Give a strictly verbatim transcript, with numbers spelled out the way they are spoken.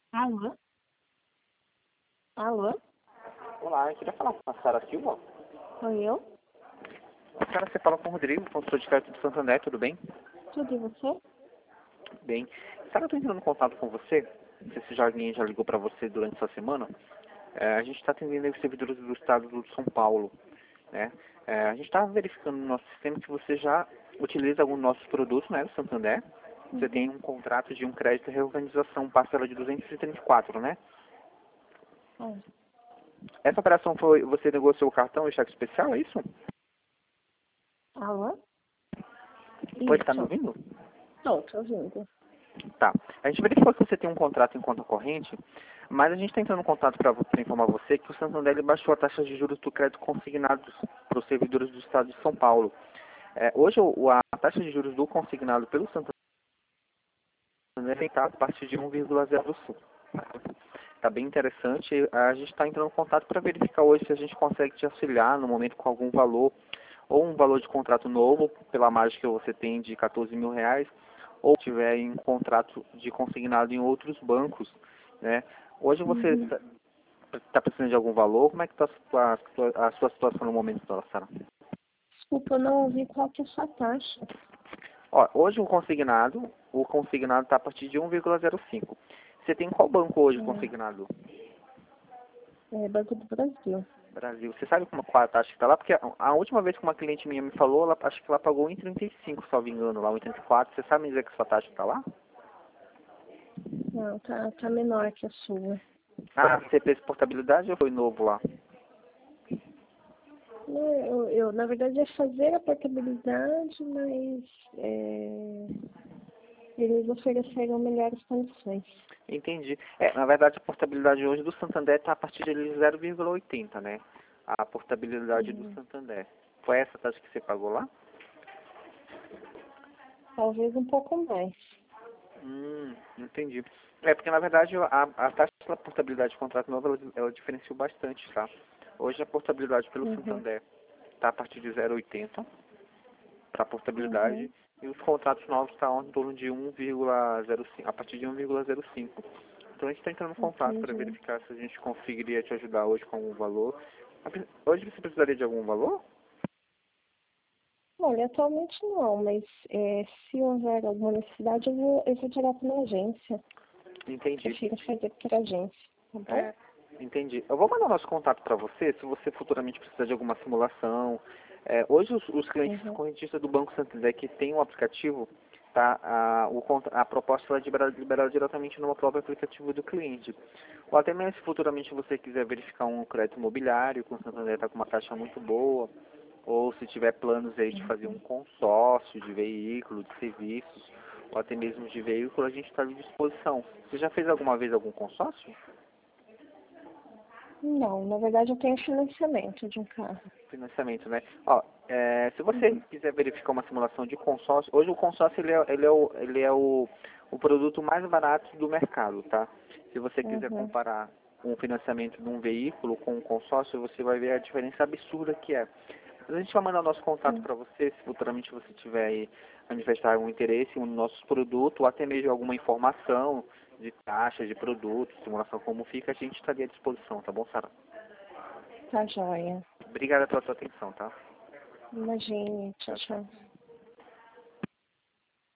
Alô? Alô? Olá, eu queria falar com a Sara Silva. Sou eu? Sara, você fala com o Rodrigo, consultor de crédito do Santander, tudo bem? Tudo e você? Bem. Sara, eu estou entrando em contato com você. Não sei se já alguém já ligou para você durante essa semana. É, a gente está atendendo os servidores do estado do São Paulo, né? É, a gente está verificando no nosso sistema que você já utiliza alguns dos nossos produtos, né, do Santander. Você Uhum. tem um contrato de um crédito de reorganização, parcela de duzentos e trinta e quatro, né? Ah, Essa operação foi, você negociou o cartão e cheque especial, é isso? alô? Oi, está me Isso. ouvindo? Tô, tô ouvindo. Tá. A gente verificou que você tem um contrato em conta corrente, mas a gente está entrando em contato para informar você que o Santander ele baixou a taxa de juros do crédito consignado para os servidores do Estado de São Paulo. É, hoje o- a taxa de juros do consignado pelo Santander está a partir de um vírgula zero cinco. Está bem interessante. A gente está entrando em contato para verificar hoje se a gente consegue te auxiliar no momento com algum valor, ou um valor de contrato novo, pela margem que você tem de quatorze mil reais, ou tiver em contrato de consignado em outros bancos, né? Hoje você Uhum. está tá precisando de algum valor? Como é que está a, sua- a sua situação no momento, Sara? Desculpa, eu não ouvi qual que é a sua taxa. Ó, hoje o consignado, o consignado está a partir de um vírgula zero cinco. Você tem qual banco hoje consignado? É, é Banco do Brasil. Brasil. Você sabe como, qual a taxa que está lá? Porque a, a última vez que uma cliente minha me falou, ela, acho que ela pagou um vírgula trinta e cinco, se não me engano, lá um vírgula trinta e quatro. Você sabe me dizer que sua taxa está lá? Não, tá, tá menor que a sua. Ah, você fez portabilidade ou foi novo lá? Não, Eu, eu, na verdade, ia fazer a portabilidade, mas é, eles ofereceram melhores condições. Entendi. É, na verdade, a portabilidade hoje do Santander está a partir de zero vírgula oitenta, né? A portabilidade do Uhum. Santander. Foi essa taxa que você pagou lá? Talvez um pouco mais. Hum, entendi. É, porque na verdade a, a taxa da portabilidade de contrato novo, ela, ela diferenciou bastante, tá? Hoje a portabilidade pelo Uhum. Santander está a partir de zero vírgula oitenta para portabilidade Uhum. e os contratos novos estão em torno de um vírgula zero cinco, a partir de um vírgula zero cinco. Então a gente está entrando em contato para Entendi. verificar se a gente conseguiria te ajudar hoje com algum valor. Hoje você precisaria de algum valor? Olha, atualmente não, mas é, se houver alguma necessidade, eu vou, eu vou direto na agência. Entendi. Prefiro fazer por agência, tá bom? É, entendi. Eu vou mandar nosso contato para você, se você futuramente precisar de alguma simulação. É, hoje os, os clientes Uhum. correntistas do Banco Santander que tem um aplicativo, tá, a, o, contra- a proposta ela é liberada, liberada diretamente no próprio aplicativo do cliente. Ou até mesmo se futuramente você quiser verificar um crédito imobiliário, que o Santander está com uma taxa muito boa, ou se tiver planos aí de fazer um Uhum. consórcio de veículo, de serviços, ou até mesmo de veículo, a gente está à disposição. Você já fez alguma vez algum consórcio? Não, na verdade eu tenho financiamento de um carro. Financiamento, né? Ó, é, se você Uhum. quiser verificar uma simulação de consórcio, hoje o consórcio ele é, ele é, o, ele é o, o produto mais barato do mercado, tá? Se você quiser Uhum. comparar um financiamento de um veículo com um consórcio, você vai ver a diferença absurda que é. Mas a gente vai mandar nosso contato Sim. para você, se futuramente você tiver aí manifestar algum interesse em um dos nossos produtos, ou até mesmo alguma informação de taxas de produtos, simulação como fica, a gente estaria à disposição, tá bom, Sara? Tá joia. Obrigada pela sua atenção, tá? Imagine. Tchau, Tchau, tchau. tchau.